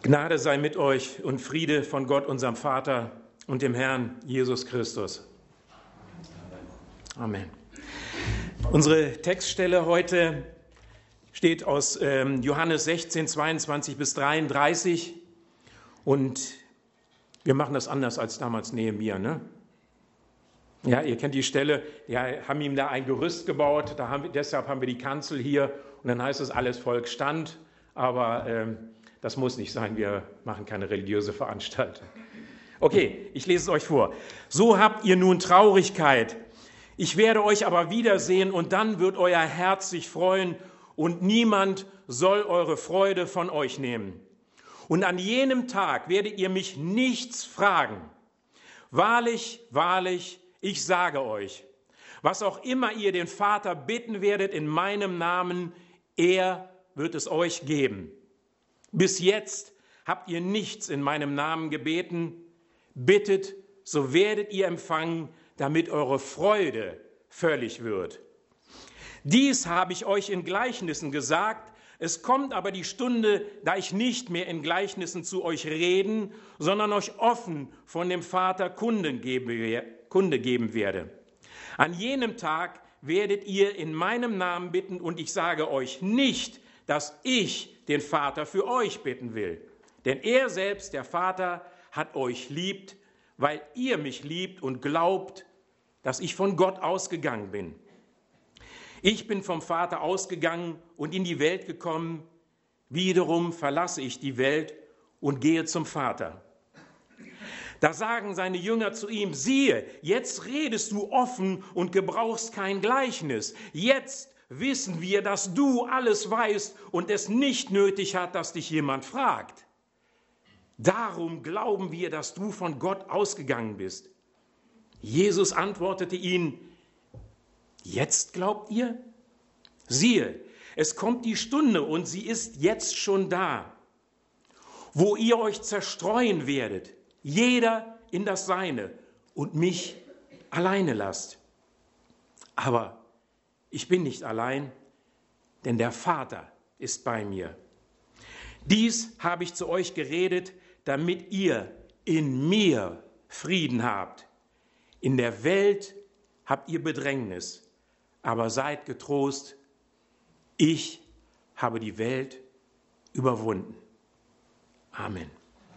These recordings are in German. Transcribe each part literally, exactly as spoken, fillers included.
Gnade sei mit euch und Friede von Gott, unserem Vater und dem Herrn Jesus Christus. Amen. Unsere Textstelle heute steht aus ähm, Johannes sechzehn, zweiundzwanzig bis dreiunddreißig und wir machen das anders als damals Nehemia, ne? Ja, ihr kennt die Stelle, ja, haben ihm da ein Gerüst gebaut, da haben wir, deshalb haben wir die Kanzel hier und dann heißt es, alles Volk stand, aber ähm, das muss nicht sein, wir machen keine religiöse Veranstaltung. Okay, ich lese es euch vor. So habt ihr nun Traurigkeit, ich werde euch aber wiedersehen und dann wird euer Herz sich freuen und niemand soll eure Freude von euch nehmen. Und an jenem Tag werdet ihr mich nichts fragen. Wahrlich, wahrlich, ich sage euch, was auch immer ihr den Vater bitten werdet in meinem Namen, er wird es euch geben. Bis jetzt habt ihr nichts in meinem Namen gebeten. Bittet, so werdet ihr empfangen, damit eure Freude völlig wird. Dies habe ich euch in Gleichnissen gesagt. Es kommt aber die Stunde, da ich nicht mehr in Gleichnissen zu euch reden, sondern euch offen von dem Vater Kunde geben werde. An jenem Tag werdet ihr in meinem Namen bitten und ich sage euch nicht, dass ich den Vater für euch bitten will. Denn er selbst, der Vater, hat euch liebt, weil ihr mich liebt und glaubt, dass ich von Gott ausgegangen bin. Ich bin vom Vater ausgegangen und in die Welt gekommen. Wiederum verlasse ich die Welt und gehe zum Vater. Da sagen seine Jünger zu ihm, siehe, jetzt redest du offen und gebrauchst kein Gleichnis. Jetzt wissen wir, dass du alles weißt und es nicht nötig hat, dass dich jemand fragt. Darum glauben wir, dass du von Gott ausgegangen bist. Jesus antwortete ihnen, jetzt glaubt ihr? Siehe, es kommt die Stunde und sie ist jetzt schon da, wo ihr euch zerstreuen werdet, jeder in das Seine und mich alleine lasst. Aber ich bin nicht allein, denn der Vater ist bei mir. Dies habe ich zu euch geredet, damit ihr in mir Frieden habt. In der Welt habt ihr Bedrängnis, aber seid getrost, ich habe die Welt überwunden. Amen.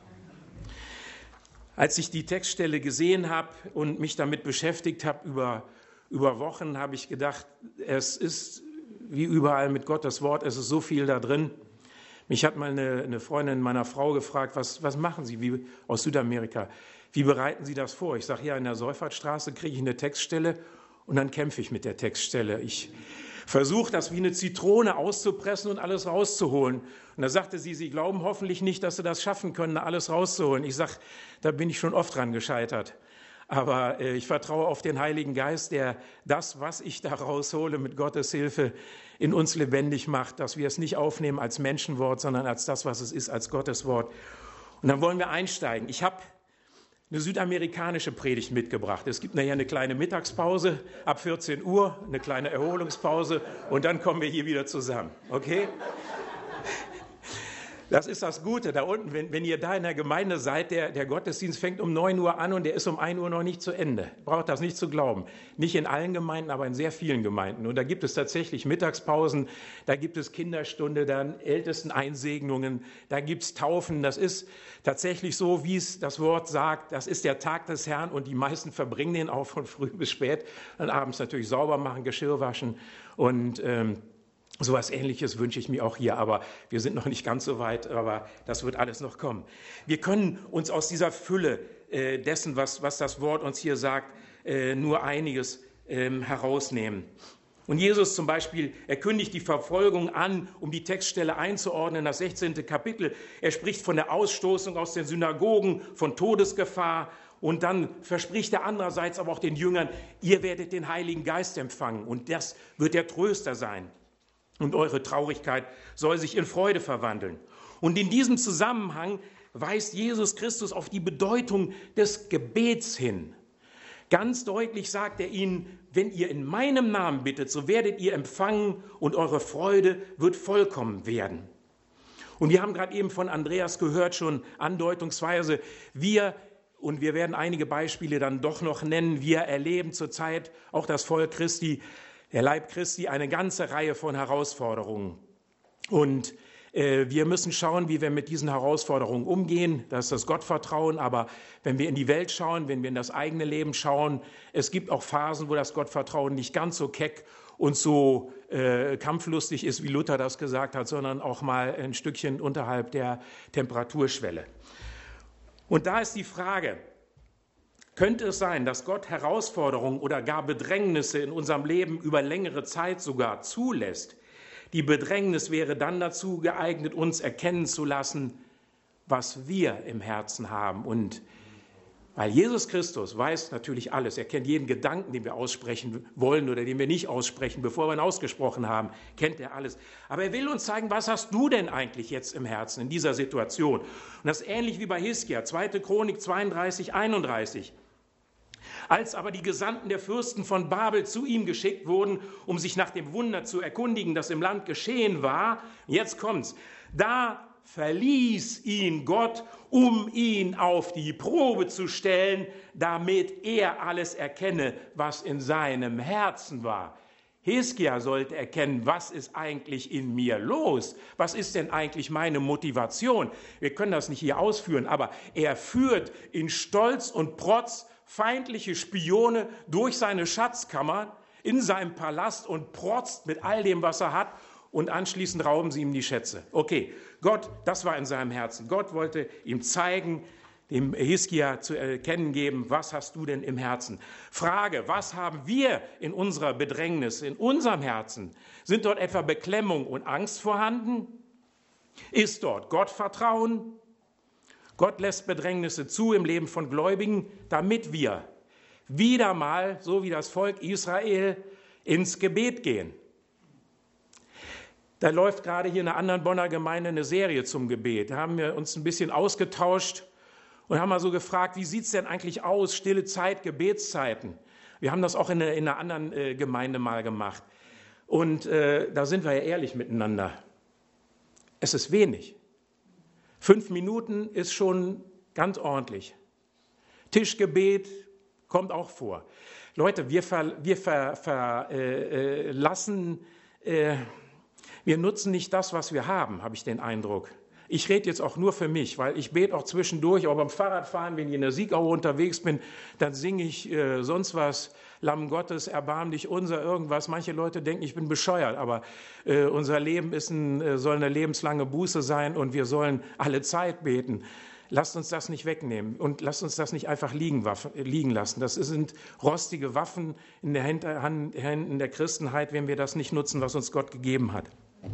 Als ich die Textstelle gesehen habe und mich damit beschäftigt habe über, über Wochen, habe ich gedacht, es ist wie überall mit Gottes Wort, es ist so viel da drin. Mich hat mal eine, eine Freundin meiner Frau gefragt, was, was machen Sie wie, aus Südamerika? Wie bereiten Sie das vor? Ich sage, ja, in der Säufertstraße kriege ich eine Textstelle und dann kämpfe ich mit der Textstelle. Ich versuche das wie eine Zitrone auszupressen und alles rauszuholen. Und da sagte sie, Sie glauben hoffentlich nicht, dass Sie das schaffen können, alles rauszuholen. Ich sage, da bin ich schon oft dran gescheitert. Aber äh, ich vertraue auf den Heiligen Geist, der das, was ich da raushole, mit Gottes Hilfe in uns lebendig macht, dass wir es nicht aufnehmen als Menschenwort, sondern als das, was es ist, als Gottes Wort. Und dann wollen wir einsteigen. Ich habe eine südamerikanische Predigt mitgebracht. Es gibt nachher eine kleine Mittagspause ab vierzehn Uhr, eine kleine Erholungspause und dann kommen wir hier wieder zusammen. Okay? Das ist das Gute da unten, wenn, wenn ihr da in der Gemeinde seid, der, der Gottesdienst fängt um neun Uhr an und der ist um ein Uhr noch nicht zu Ende. Braucht das nicht zu glauben. Nicht in allen Gemeinden, aber in sehr vielen Gemeinden. Und da gibt es tatsächlich Mittagspausen, da gibt es Kinderstunde, dann Ältesteneinsegnungen, da gibt es Taufen. Das ist tatsächlich so, wie es das Wort sagt. Das ist der Tag des Herrn und die meisten verbringen den auch von früh bis spät. Dann abends natürlich sauber machen, Geschirr waschen und ähm, so etwas Ähnliches wünsche ich mir auch hier, aber wir sind noch nicht ganz so weit, aber das wird alles noch kommen. Wir können uns aus dieser Fülle äh, dessen, was, was das Wort uns hier sagt, äh, nur einiges ähm, herausnehmen. Und Jesus zum Beispiel, er kündigt die Verfolgung an, um die Textstelle einzuordnen, das sechzehnte Kapitel. Er spricht von der Ausstoßung aus den Synagogen, von Todesgefahr. Und dann verspricht er andererseits aber auch den Jüngern, ihr werdet den Heiligen Geist empfangen und das wird der Tröster sein. Und eure Traurigkeit soll sich in Freude verwandeln. Und in diesem Zusammenhang weist Jesus Christus auf die Bedeutung des Gebets hin. Ganz deutlich sagt er ihnen, wenn ihr in meinem Namen bittet, so werdet ihr empfangen und eure Freude wird vollkommen werden. Und wir haben gerade eben von Andreas gehört, schon andeutungsweise, wir, und wir werden einige Beispiele dann doch noch nennen, wir erleben zurzeit, auch das Volk Christi, der Leib Christi, eine ganze Reihe von Herausforderungen. Und äh, wir müssen schauen, wie wir mit diesen Herausforderungen umgehen. Das ist das Gottvertrauen. Aber wenn wir in die Welt schauen, wenn wir in das eigene Leben schauen, es gibt auch Phasen, wo das Gottvertrauen nicht ganz so keck und so äh, kampflustig ist, wie Luther das gesagt hat, sondern auch mal ein Stückchen unterhalb der Temperaturschwelle. Und da ist die Frage, könnte es sein, dass Gott Herausforderungen oder gar Bedrängnisse in unserem Leben über längere Zeit sogar zulässt? Die Bedrängnis wäre dann dazu geeignet, uns erkennen zu lassen, was wir im Herzen haben. Und weil Jesus Christus weiß natürlich alles, er kennt jeden Gedanken, den wir aussprechen wollen oder den wir nicht aussprechen, bevor wir ihn ausgesprochen haben, kennt er alles. Aber er will uns zeigen, was hast du denn eigentlich jetzt im Herzen in dieser Situation? Und das ist ähnlich wie bei Hiskia, zweite Chronik zweiunddreißig, einunddreißig. Als aber die Gesandten der Fürsten von Babel zu ihm geschickt wurden, um sich nach dem Wunder zu erkundigen, das im Land geschehen war, jetzt kommt's, da verließ ihn Gott, um ihn auf die Probe zu stellen, damit er alles erkenne, was in seinem Herzen war. Hiskia sollte erkennen, was ist eigentlich in mir los? Was ist denn eigentlich meine Motivation? Wir können das nicht hier ausführen, aber er führt in Stolz und Protz feindliche Spione durch seine Schatzkammer in seinem Palast und protzt mit all dem, was er hat, und anschließend rauben sie ihm die Schätze. Okay, Gott, das war in seinem Herzen. Gott wollte ihm zeigen, dem Hiskia zu erkennen geben, was hast du denn im Herzen? Frage, was haben wir in unserer Bedrängnis, in unserem Herzen? Sind dort etwa Beklemmung und Angst vorhanden? Ist dort Gottvertrauen? Gott lässt Bedrängnisse zu im Leben von Gläubigen, damit wir wieder mal, so wie das Volk Israel, ins Gebet gehen. Da läuft gerade hier in einer anderen Bonner Gemeinde eine Serie zum Gebet. Da haben wir uns ein bisschen ausgetauscht und haben mal so gefragt, wie sieht es denn eigentlich aus, stille Zeit, Gebetszeiten? Wir haben das auch in einer, in einer anderen äh, Gemeinde mal gemacht. Und äh, da sind wir ja ehrlich miteinander. Es ist wenig. Fünf Minuten ist schon ganz ordentlich. Tischgebet kommt auch vor. Leute, wir, ver, wir ver, ver, äh, lassen, äh, wir nutzen nicht das, was wir haben, habe ich den Eindruck. Ich rede jetzt auch nur für mich, weil ich bete auch zwischendurch, auch beim Fahrradfahren, wenn ich in der Siegaue unterwegs bin, dann singe ich äh, sonst was, Lamm Gottes, erbarm dich unser, irgendwas. Manche Leute denken, ich bin bescheuert, aber äh, unser Leben ist ein, äh, soll eine lebenslange Buße sein und wir sollen alle Zeit beten. Lasst uns das nicht wegnehmen und lasst uns das nicht einfach liegen, Waffen, liegen lassen. Das sind rostige Waffen in den Händen der Christenheit, wenn wir das nicht nutzen, was uns Gott gegeben hat.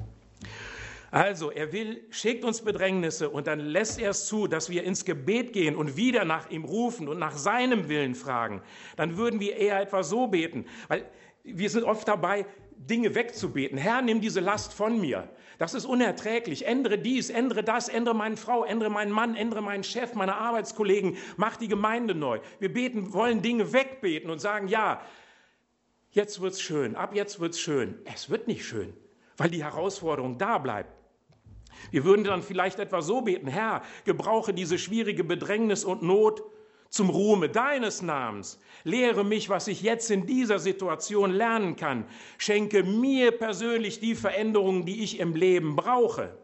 Also, er will, schickt uns Bedrängnisse und dann lässt er es zu, dass wir ins Gebet gehen und wieder nach ihm rufen und nach seinem Willen fragen. Dann würden wir eher etwa so beten, weil wir sind oft dabei, Dinge wegzubeten. Herr, nimm diese Last von mir. Das ist unerträglich. Ändere dies, ändere das, ändere meine Frau, ändere meinen Mann, ändere meinen Chef, meine Arbeitskollegen, mach die Gemeinde neu. Wir beten, wollen Dinge wegbeten und sagen, ja, jetzt wird's schön, ab jetzt wird's schön. Es wird nicht schön, weil die Herausforderung da bleibt. Wir würden dann vielleicht etwa so beten, Herr, gebrauche diese schwierige Bedrängnis und Not zum Ruhme deines Namens. Lehre mich, was ich jetzt in dieser Situation lernen kann. Schenke mir persönlich die Veränderungen, die ich im Leben brauche.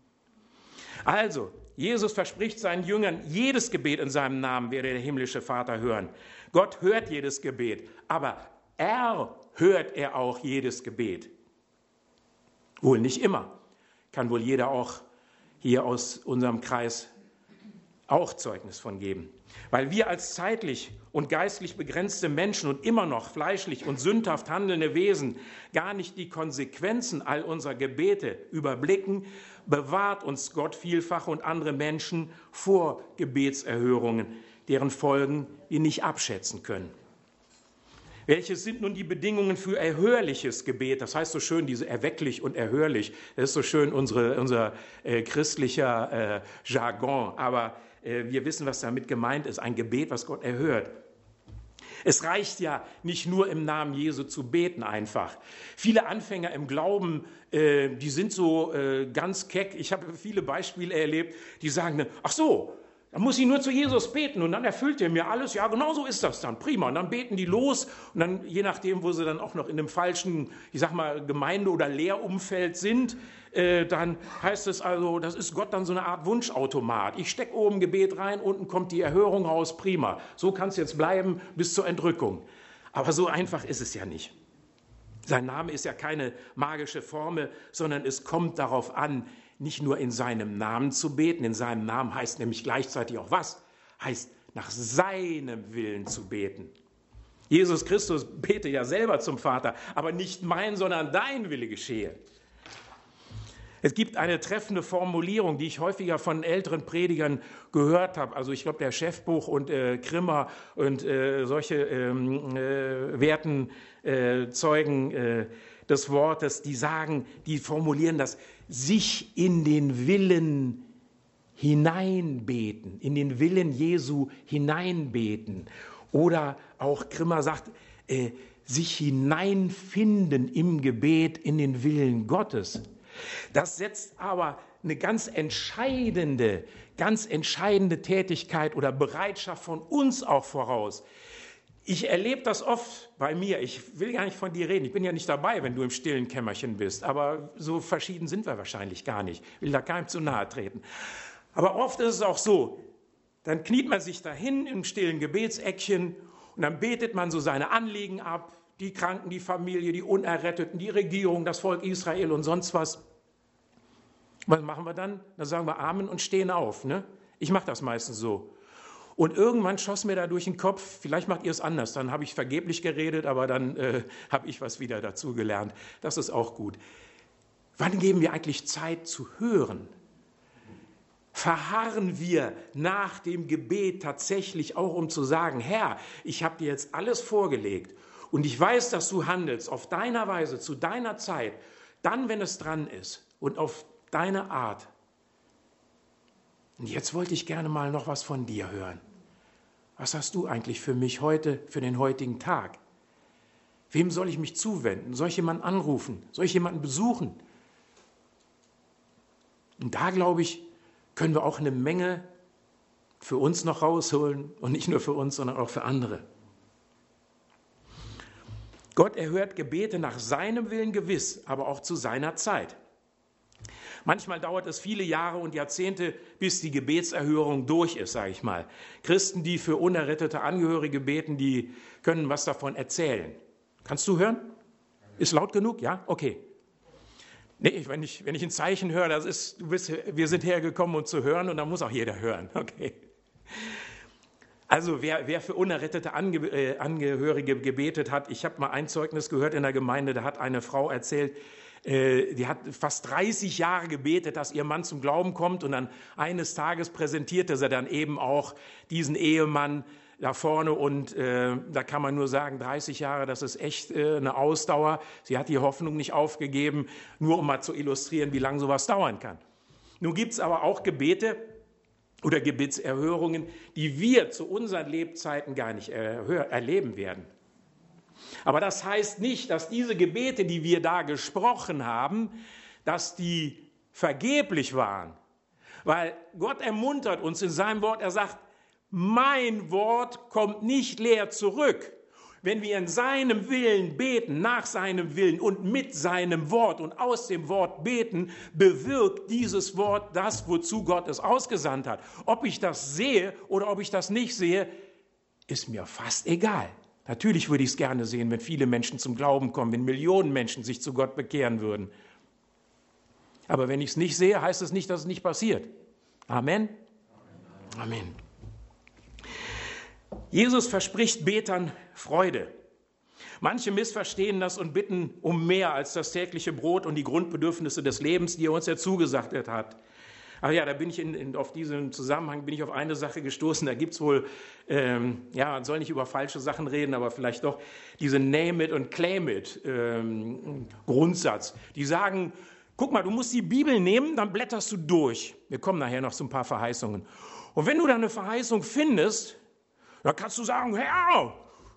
Also, Jesus verspricht seinen Jüngern, jedes Gebet in seinem Namen werde der himmlische Vater hören. Gott hört jedes Gebet, aber er hört er auch jedes Gebet. Wohl nicht immer. Kann wohl jeder auch hier aus unserem Kreis auch Zeugnis von geben. Weil wir als zeitlich und geistlich begrenzte Menschen und immer noch fleischlich und sündhaft handelnde Wesen gar nicht die Konsequenzen all unserer Gebete überblicken, bewahrt uns Gott vielfach und andere Menschen vor Gebetserhörungen, deren Folgen wir nicht abschätzen können. Welche sind nun die Bedingungen für erhörliches Gebet? Das heißt so schön, diese erwecklich und erhörlich. Das ist so schön unsere, unser äh, christlicher äh, Jargon. Aber äh, wir wissen, was damit gemeint ist. Ein Gebet, was Gott erhört. Es reicht ja nicht nur im Namen Jesu zu beten einfach. Viele Anfänger im Glauben, äh, die sind so äh, ganz keck. Ich habe viele Beispiele erlebt, die sagen, ach so, dann muss ich nur zu Jesus beten und dann erfüllt er mir alles. Ja, genau so ist das dann. Prima. Und dann beten die los und dann, je nachdem, wo sie dann auch noch in einem falschen, ich sag mal, Gemeinde- oder Lehrumfeld sind, äh, dann heißt es also, das ist Gott dann so eine Art Wunschautomat. Ich stecke oben Gebet rein, unten kommt die Erhörung raus. Prima. So kann es jetzt bleiben bis zur Entrückung. Aber so einfach ist es ja nicht. Sein Name ist ja keine magische Formel, sondern es kommt darauf an, nicht nur in seinem Namen zu beten. In seinem Namen heißt nämlich gleichzeitig auch was? Heißt, nach seinem Willen zu beten. Jesus Christus bete ja selber zum Vater, aber nicht mein, sondern dein Wille geschehe. Es gibt eine treffende Formulierung, die ich häufiger von älteren Predigern gehört habe. Also ich glaube, der Schäffbuch und äh, Grimmer und äh, solche ähm, äh, werten äh, Zeugen äh, des Wortes, die sagen, die formulieren das, sich in den Willen hineinbeten, in den Willen Jesu hineinbeten. Oder auch Grimmer sagt, äh, sich hineinfinden im Gebet in den Willen Gottes. Das setzt aber eine ganz entscheidende, ganz entscheidende Tätigkeit oder Bereitschaft von uns auch voraus. Ich erlebe das oft bei mir. Ich will gar nicht von dir reden. Ich bin ja nicht dabei, wenn du im stillen Kämmerchen bist. Aber so verschieden sind wir wahrscheinlich gar nicht. Ich will da keinem zu nahe treten. Aber oft ist es auch so, dann kniet man sich dahin im stillen Gebetseckchen und dann betet man so seine Anliegen ab. Die Kranken, die Familie, die Unerretteten, die Regierung, das Volk Israel und sonst was. Was machen wir dann? Dann sagen wir Amen und stehen auf. Ne? Ich mache das meistens so. Und irgendwann schoss mir da durch den Kopf, vielleicht macht ihr es anders, dann habe ich vergeblich geredet, aber dann äh, habe ich was wieder dazu gelernt. Das ist auch gut. Wann geben wir eigentlich Zeit zu hören? Verharren wir nach dem Gebet tatsächlich auch, um zu sagen, Herr, ich habe dir jetzt alles vorgelegt und ich weiß, dass du handelst auf deiner Weise, zu deiner Zeit, dann, wenn es dran ist und auf deine Art. Und jetzt wollte ich gerne mal noch was von dir hören. Was hast du eigentlich für mich heute, für den heutigen Tag? Wem soll ich mich zuwenden? Soll ich jemanden anrufen? Soll ich jemanden besuchen? Und da, glaube ich, können wir auch eine Menge für uns noch rausholen und nicht nur für uns, sondern auch für andere. Gott erhört Gebete nach seinem Willen gewiss, aber auch zu seiner Zeit. Manchmal dauert es viele Jahre und Jahrzehnte, bis die Gebetserhörung durch ist, sage ich mal. Christen, die für unerrettete Angehörige beten, die können was davon erzählen. Kannst du hören? Ist laut genug? Ja? Okay. Nee, wenn ich, wenn ich ein Zeichen höre, das ist, du bist, wir sind hergekommen, um zu hören und dann muss auch jeder hören. Okay. Also wer, wer für unerrettete Ange, äh, Angehörige gebetet hat, ich habe mal ein Zeugnis gehört in der Gemeinde, da hat eine Frau erzählt, äh, die hat fast dreißig Jahre gebetet, dass ihr Mann zum Glauben kommt und dann eines Tages präsentierte sie dann eben auch diesen Ehemann da vorne und äh, da kann man nur sagen, dreißig Jahre, das ist echt äh, eine Ausdauer. Sie hat die Hoffnung nicht aufgegeben, nur um mal zu illustrieren, wie lange sowas dauern kann. Nun gibt es aber auch Gebete oder Gebetserhörungen, die wir zu unseren Lebzeiten gar nicht erhör- erleben werden. Aber das heißt nicht, dass diese Gebete, die wir da gesprochen haben, dass die vergeblich waren. Weil Gott ermuntert uns in seinem Wort, er sagt, mein Wort kommt nicht leer zurück. Wenn wir in seinem Willen beten, nach seinem Willen und mit seinem Wort und aus dem Wort beten, bewirkt dieses Wort das, wozu Gott es ausgesandt hat. Ob ich das sehe oder ob ich das nicht sehe, ist mir fast egal. Natürlich würde ich es gerne sehen, wenn viele Menschen zum Glauben kommen, wenn Millionen Menschen sich zu Gott bekehren würden. Aber wenn ich es nicht sehe, heißt es nicht, dass es nicht passiert. Amen? Amen. Jesus verspricht Betern Freude. Manche missverstehen das und bitten um mehr als das tägliche Brot und die Grundbedürfnisse des Lebens, die er uns ja zugesagt hat. Ach ja, da bin ich in, in, auf diesen Zusammenhang bin ich auf eine Sache gestoßen. Da gibt es wohl, ähm, ja, man soll nicht über falsche Sachen reden, aber vielleicht doch diese Name it und claim it ähm, Grundsatz. Die sagen, guck mal, du musst die Bibel nehmen, dann blätterst du durch. Wir kommen nachher noch zu ein paar Verheißungen. Und wenn du dann eine Verheißung findest, dann kannst du sagen, Herr,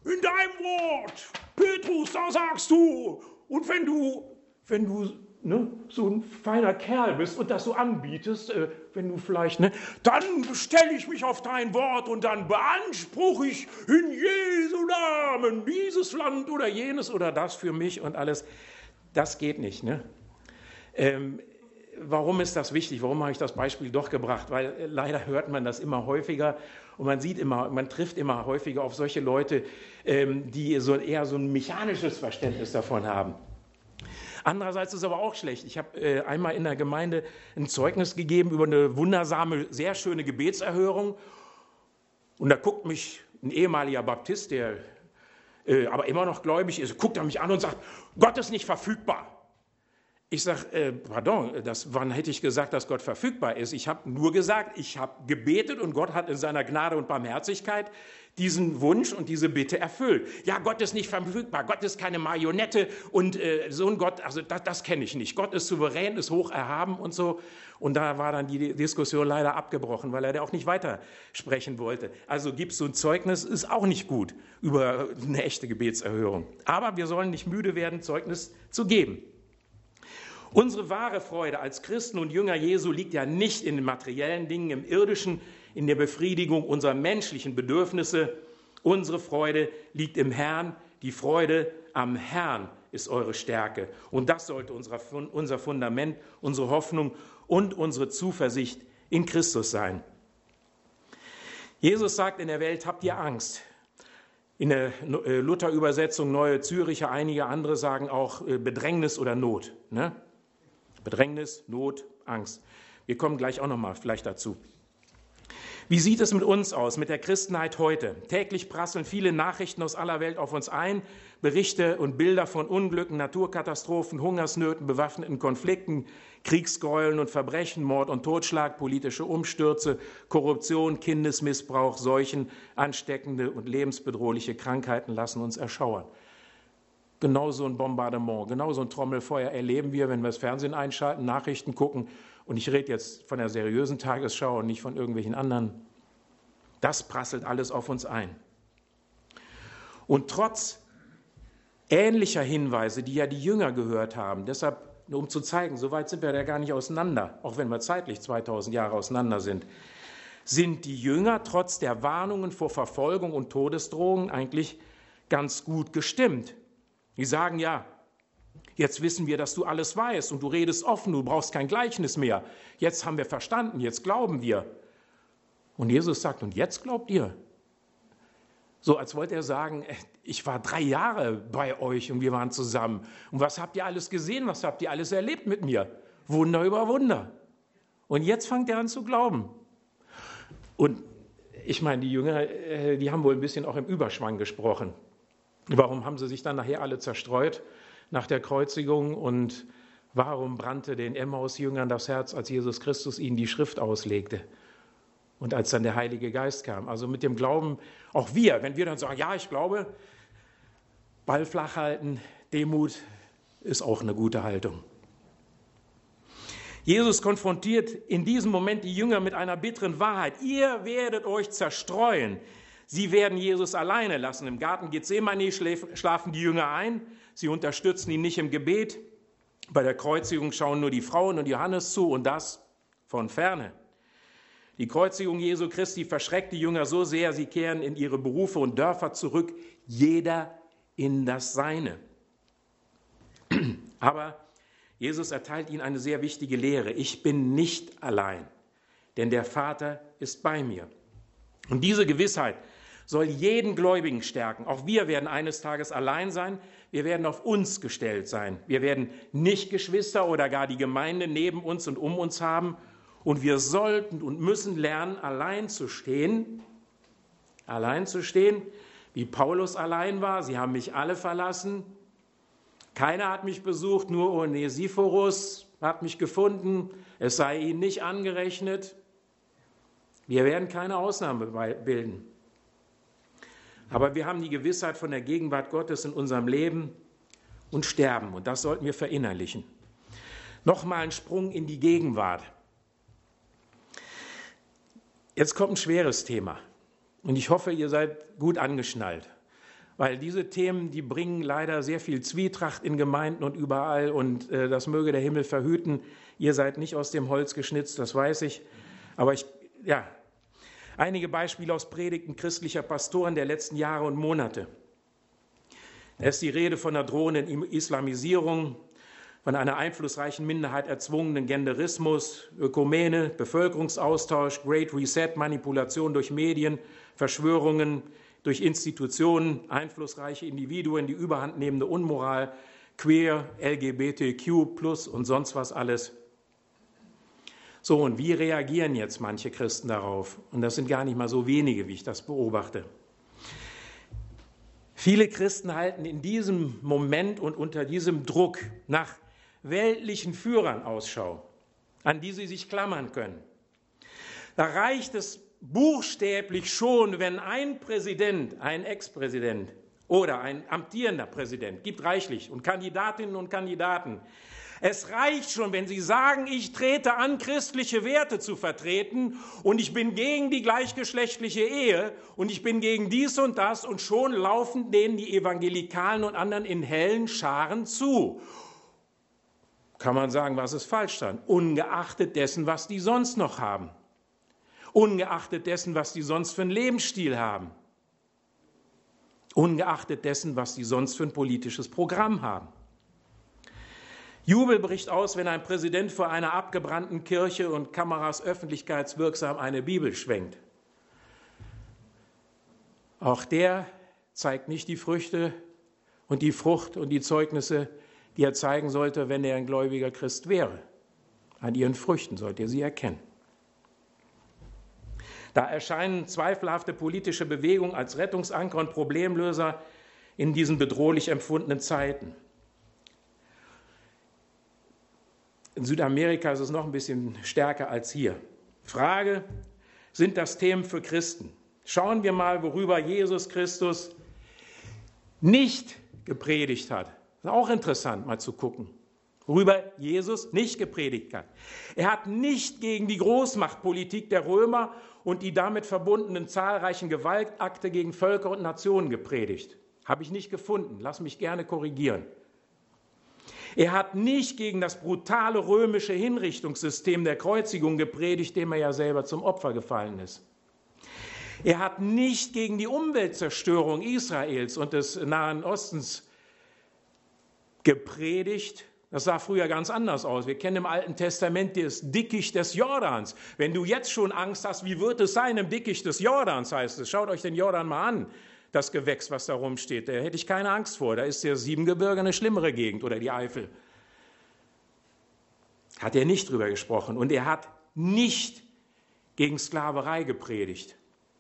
in deinem Wort, Petrus, da sagst du. Und wenn du, wenn du ne, so ein feiner Kerl bist und das so anbietest, äh, wenn du vielleicht, ne, dann stelle ich mich auf dein Wort und dann beanspruche ich in Jesu Namen dieses Land oder jenes oder das für mich und alles. Das geht nicht. Ne? Ähm, warum ist das wichtig? Warum habe ich das Beispiel doch gebracht? Weil äh, leider hört man das immer häufiger und man sieht immer, man trifft immer häufiger auf solche Leute, ähm, die so eher so ein mechanisches Verständnis davon haben. Andererseits ist es aber auch schlecht. Ich habe äh, einmal in der Gemeinde ein Zeugnis gegeben über eine wundersame, sehr schöne Gebetserhörung. Und da guckt mich ein ehemaliger Baptist, der äh, aber immer noch gläubig ist, guckt er mich an und sagt, Gott ist nicht verfügbar. Ich sage, äh, pardon, das, wann hätte ich gesagt, dass Gott verfügbar ist? Ich habe nur gesagt, ich habe gebetet und Gott hat in seiner Gnade und Barmherzigkeit diesen Wunsch und diese Bitte erfüllt. Ja, Gott ist nicht verfügbar, Gott ist keine Marionette und äh, so ein Gott, also das, das kenne ich nicht. Gott ist souverän, ist hoch erhaben und so. Und da war dann die Diskussion leider abgebrochen, weil er da auch nicht weiter sprechen wollte. Also gibst du ein Zeugnis, ist auch nicht gut über eine echte Gebetserhörung. Aber wir sollen nicht müde werden, Zeugnis zu geben. Unsere wahre Freude als Christen und Jünger Jesu liegt ja nicht in den materiellen Dingen, im Irdischen, in der Befriedigung unserer menschlichen Bedürfnisse. Unsere Freude liegt im Herrn. Die Freude am Herrn ist eure Stärke. Und das sollte unser Fundament, unsere Hoffnung und unsere Zuversicht in Christus sein. Jesus sagt in der Welt, habt ihr Angst? In der Luther-Übersetzung, Neue Zürcher, einige andere sagen auch Bedrängnis oder Not. Ne? Bedrängnis, Not, Angst. Wir kommen gleich auch noch mal vielleicht dazu. Wie sieht es mit uns aus, mit der Christenheit heute? Täglich prasseln viele Nachrichten aus aller Welt auf uns ein, Berichte und Bilder von Unglücken, Naturkatastrophen, Hungersnöten, bewaffneten Konflikten, Kriegsgräueln und Verbrechen, Mord und Totschlag, politische Umstürze, Korruption, Kindesmissbrauch, Seuchen, ansteckende und lebensbedrohliche Krankheiten lassen uns erschauern. Genau so ein Bombardement, genau so ein Trommelfeuer erleben wir, wenn wir das Fernsehen einschalten, Nachrichten gucken. Und ich rede jetzt von der seriösen Tagesschau und nicht von irgendwelchen anderen. Das prasselt alles auf uns ein. Und trotz ähnlicher Hinweise, die ja die Jünger gehört haben, deshalb, nur um zu zeigen, so weit sind wir ja gar nicht auseinander, auch wenn wir zeitlich zweitausend Jahre auseinander sind, sind die Jünger trotz der Warnungen vor Verfolgung und Todesdrohungen eigentlich ganz gut gestimmt. Die sagen ja, jetzt wissen wir, dass du alles weißt und du redest offen, du brauchst kein Gleichnis mehr. Jetzt haben wir verstanden, jetzt glauben wir. Und Jesus sagt, und jetzt glaubt ihr? So als wollte er sagen, ich war drei Jahre bei euch und wir waren zusammen. Und was habt ihr alles gesehen, was habt ihr alles erlebt mit mir? Wunder über Wunder. Und jetzt fangt ihr an zu glauben. Und ich meine, die Jünger, die haben wohl ein bisschen auch im Überschwang gesprochen. Warum haben sie sich dann nachher alle zerstreut nach der Kreuzigung und warum brannte den Emmaus-Jüngern das Herz, als Jesus Christus ihnen die Schrift auslegte und als dann der Heilige Geist kam? Also mit dem Glauben, auch wir, wenn wir dann sagen, ja, ich glaube, Ball flach halten, Demut ist auch eine gute Haltung. Jesus konfrontiert in diesem Moment die Jünger mit einer bitteren Wahrheit. Ihr werdet euch zerstreuen. Sie werden Jesus alleine lassen. Im Garten Gethsemane schlafen die Jünger ein. Sie unterstützen ihn nicht im Gebet. Bei der Kreuzigung schauen nur die Frauen und Johannes zu und das von ferne. Die Kreuzigung Jesu Christi verschreckt die Jünger so sehr, sie kehren in ihre Berufe und Dörfer zurück, jeder in das Seine. Aber Jesus erteilt ihnen eine sehr wichtige Lehre. Ich bin nicht allein, denn der Vater ist bei mir. Und diese Gewissheit soll jeden Gläubigen stärken. Auch wir werden eines Tages allein sein. Wir werden auf uns gestellt sein. Wir werden nicht Geschwister oder gar die Gemeinde neben uns und um uns haben. Und wir sollten und müssen lernen, allein zu stehen. Allein zu stehen, wie Paulus allein war. Sie haben mich alle verlassen. Keiner hat mich besucht, nur Onesiphorus hat mich gefunden. Es sei ihnen nicht angerechnet. Wir werden keine Ausnahme bilden. Aber wir haben die Gewissheit von der Gegenwart Gottes in unserem Leben und sterben. Und das sollten wir verinnerlichen. Nochmal ein Sprung in die Gegenwart. Jetzt kommt ein schweres Thema. Und ich hoffe, ihr seid gut angeschnallt. weil diese Themen, die bringen leider sehr viel Zwietracht in Gemeinden und überall und äh, das möge der Himmel verhüten. Ihr seid nicht aus dem Holz geschnitzt, das weiß ich, aber ich, ja, einige Beispiele aus Predigten christlicher Pastoren der letzten Jahre und Monate. Es ist die Rede von einer drohenden Islamisierung, von einer einflussreichen Minderheit erzwungenen Genderismus, Ökumene, Bevölkerungsaustausch, Great Reset, Manipulation durch Medien, Verschwörungen durch Institutionen, einflussreiche Individuen, die überhandnehmende Unmoral, Queer, L G B T Q plus und sonst was alles. So, und wie reagieren jetzt manche Christen darauf? Und das sind gar nicht mal so wenige, wie ich das beobachte. Viele Christen halten in diesem Moment und unter diesem Druck nach weltlichen Führern Ausschau, an die sie sich klammern können. Da reicht es buchstäblich schon, wenn ein Präsident, ein Ex-Präsident oder ein amtierender Präsident, gibt reichlich, und Kandidatinnen und Kandidaten, es reicht schon, wenn sie sagen, ich trete an, christliche Werte zu vertreten und ich bin gegen die gleichgeschlechtliche Ehe und ich bin gegen dies und das, und schon laufen denen die Evangelikalen und anderen in hellen Scharen zu. Kann man sagen, was ist falsch dran? Ungeachtet dessen, was die sonst noch haben. Ungeachtet dessen, was die sonst für einen Lebensstil haben. Ungeachtet dessen, was die sonst für ein politisches Programm haben. Jubel bricht aus, wenn ein Präsident vor einer abgebrannten Kirche und Kameras öffentlichkeitswirksam eine Bibel schwenkt. Auch der zeigt nicht die Früchte und die Frucht und die Zeugnisse, die er zeigen sollte, wenn er ein gläubiger Christ wäre. An ihren Früchten sollt ihr sie erkennen. Da erscheinen zweifelhafte politische Bewegungen als Rettungsanker und Problemlöser in diesen bedrohlich empfundenen Zeiten. In Südamerika ist es noch ein bisschen stärker als hier. Frage, sind das Themen für Christen? Schauen wir mal, worüber Jesus Christus nicht gepredigt hat. Das ist auch interessant, mal zu gucken, worüber Jesus nicht gepredigt hat. Er hat nicht gegen die Großmachtpolitik der Römer und die damit verbundenen zahlreichen Gewaltakte gegen Völker und Nationen gepredigt. Habe ich nicht gefunden, lass mich gerne korrigieren. Er hat nicht gegen das brutale römische Hinrichtungssystem der Kreuzigung gepredigt, dem er ja selber zum Opfer gefallen ist. Er hat nicht gegen die Umweltzerstörung Israels und des Nahen Ostens gepredigt. Das sah früher ganz anders aus. Wir kennen im Alten Testament das Dickicht des Jordans. Wenn du jetzt schon Angst hast, wie wird es sein im Dickicht des Jordans, heißt es. Schaut euch den Jordan mal an, das Gewächs, was da rumsteht. Da hätte ich keine Angst vor. Da ist der Siebengebirge eine schlimmere Gegend oder die Eifel. Hat er nicht drüber gesprochen. Und er hat nicht gegen Sklaverei gepredigt.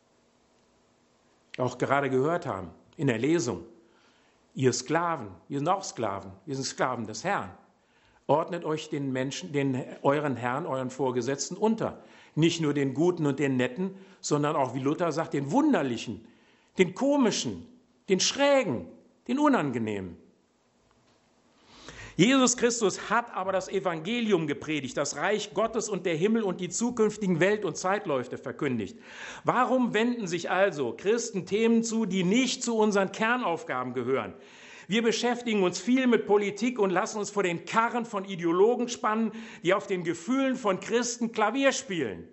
Auch gerade gehört haben in der Lesung. Ihr Sklaven, wir sind auch Sklaven, wir sind Sklaven des Herrn. Ordnet euch den Menschen, den euren Herrn, euren Vorgesetzten unter. Nicht nur den Guten und den Netten, sondern auch, wie Luther sagt, den Wunderlichen, den Komischen, den Schrägen, den Unangenehmen. Jesus Christus hat aber das Evangelium gepredigt, das Reich Gottes und der Himmel und die zukünftigen Welt- und Zeitläufe verkündigt. Warum wenden sich also Christen Themen zu, die nicht zu unseren Kernaufgaben gehören? Wir beschäftigen uns viel mit Politik und lassen uns vor den Karren von Ideologen spannen, die auf den Gefühlen von Christen Klavier spielen.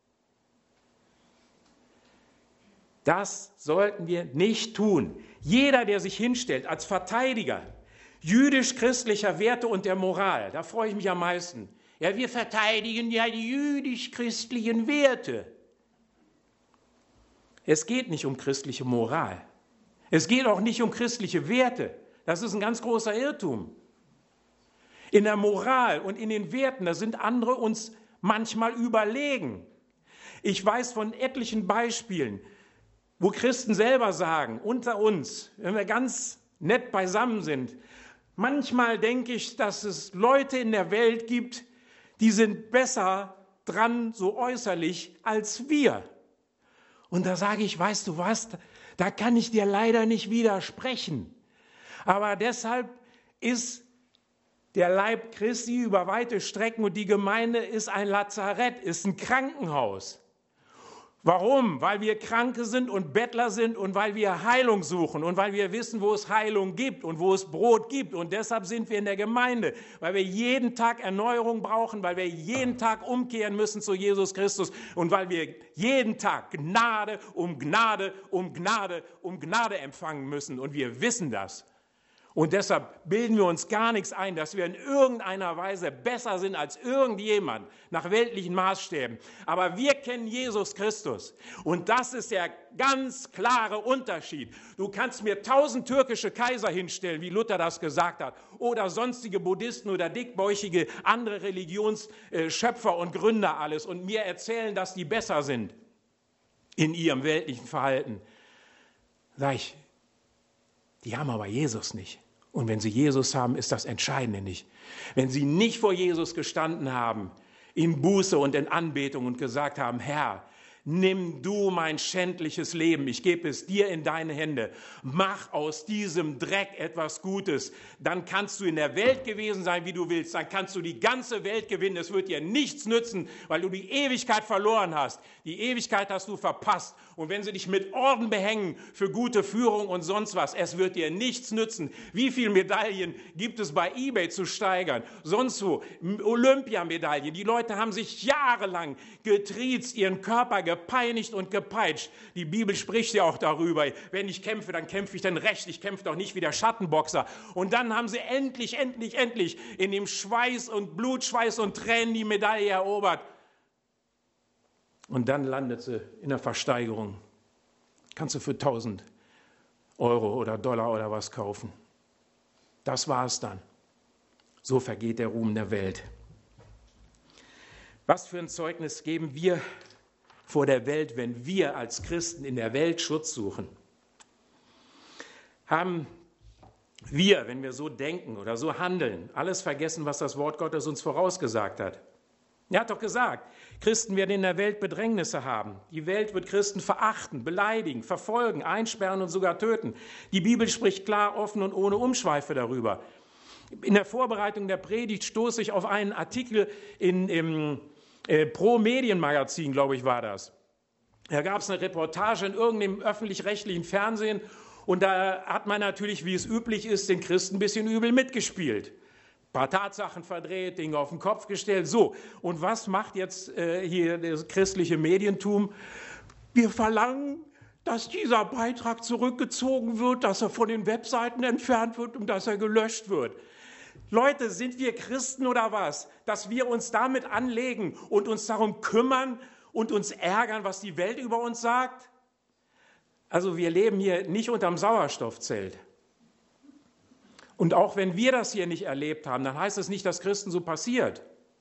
Das sollten wir nicht tun. Jeder, der sich hinstellt als Verteidiger jüdisch-christlicher Werte und der Moral, da freue ich mich am meisten. Ja, wir verteidigen ja die jüdisch-christlichen Werte. Es geht nicht um christliche Moral. Es geht auch nicht um christliche Werte. Das ist ein ganz großer Irrtum. In der Moral und in den Werten, da sind andere uns manchmal überlegen. Ich weiß von etlichen Beispielen, wo Christen selber sagen, unter uns, wenn wir ganz nett beisammen sind, manchmal denke ich, dass es Leute in der Welt gibt, die sind besser dran, so äußerlich, als wir. Und da sage ich, weißt du was, da kann ich dir leider nicht widersprechen. Aber deshalb ist der Leib Christi über weite Strecken und die Gemeinde ist ein Lazarett, ist ein Krankenhaus, Warum? Weil wir Kranke sind und Bettler sind und weil wir Heilung suchen und weil wir wissen, wo es Heilung gibt und wo es Brot gibt. Und deshalb sind wir in der Gemeinde, weil wir jeden Tag Erneuerung brauchen, weil wir jeden Tag umkehren müssen zu Jesus Christus und weil wir jeden Tag Gnade um Gnade um Gnade um Gnade empfangen müssen. Und wir wissen das. Und deshalb bilden wir uns gar nichts ein, dass wir in irgendeiner Weise besser sind als irgendjemand nach weltlichen Maßstäben. Aber wir kennen Jesus Christus. Und das ist der ganz klare Unterschied. Du kannst mir tausend türkische Kaiser hinstellen, wie Luther das gesagt hat, oder sonstige Buddhisten oder dickbäuchige andere Religionsschöpfer und Gründer alles und mir erzählen, dass die besser sind in ihrem weltlichen Verhalten. Sag ich, die haben aber Jesus nicht. Und wenn sie Jesus haben, ist das Entscheidende nicht. Wenn sie nicht vor Jesus gestanden haben, in Buße und in Anbetung und gesagt haben, Herr, nimm du mein schändliches Leben, ich gebe es dir in deine Hände, mach aus diesem Dreck etwas Gutes, dann kannst du in der Welt gewesen sein, wie du willst, dann kannst du die ganze Welt gewinnen, es wird dir nichts nützen, weil du die Ewigkeit verloren hast, die Ewigkeit hast du verpasst und wenn sie dich mit Orden behängen für gute Führung und sonst was, es wird dir nichts nützen. Wie viele Medaillen gibt es bei eBay zu steigern, sonst wo, Olympiamedaillen, die Leute haben sich jahrelang getriezt, ihren Körper gepeinigt und gepeitscht. Die Bibel spricht ja auch darüber, wenn ich kämpfe, dann kämpfe ich dann recht, ich kämpfe doch nicht wie der Schattenboxer. Und dann haben sie endlich, endlich, endlich in dem Schweiß und Blut, Schweiß und Tränen die Medaille erobert. Und dann landet sie in der Versteigerung. Kannst du für tausend Euro oder Dollar oder was kaufen. Das war es dann. So vergeht der Ruhm der Welt. Was für ein Zeugnis geben wir vor der Welt, wenn wir als Christen in der Welt Schutz suchen? Haben wir, wenn wir so denken oder so handeln, alles vergessen, was das Wort Gottes uns vorausgesagt hat? Er hat doch gesagt, Christen werden in der Welt Bedrängnisse haben. Die Welt wird Christen verachten, beleidigen, verfolgen, einsperren und sogar töten. Die Bibel spricht klar, offen und ohne Umschweife darüber. In der Vorbereitung der Predigt stoße ich auf einen Artikel in, im äh, Pro-Medien-Magazin, glaube ich, war das. Da gab es eine Reportage in irgendeinem öffentlich-rechtlichen Fernsehen und da hat man natürlich, wie es üblich ist, den Christen ein bisschen übel mitgespielt. Ein paar Tatsachen verdreht, Dinge auf den Kopf gestellt. So, und was macht jetzt äh, hier das christliche Medientum? Wir verlangen, dass dieser Beitrag zurückgezogen wird, dass er von den Webseiten entfernt wird und dass er gelöscht wird. Leute, sind wir Christen oder was? Dass wir uns damit anlegen und uns darum kümmern und uns ärgern, was die Welt über uns sagt? Also wir leben hier nicht unterm Sauerstoffzelt. Und auch wenn wir das hier nicht erlebt haben, dann heißt es nicht, dass Christen so passiert.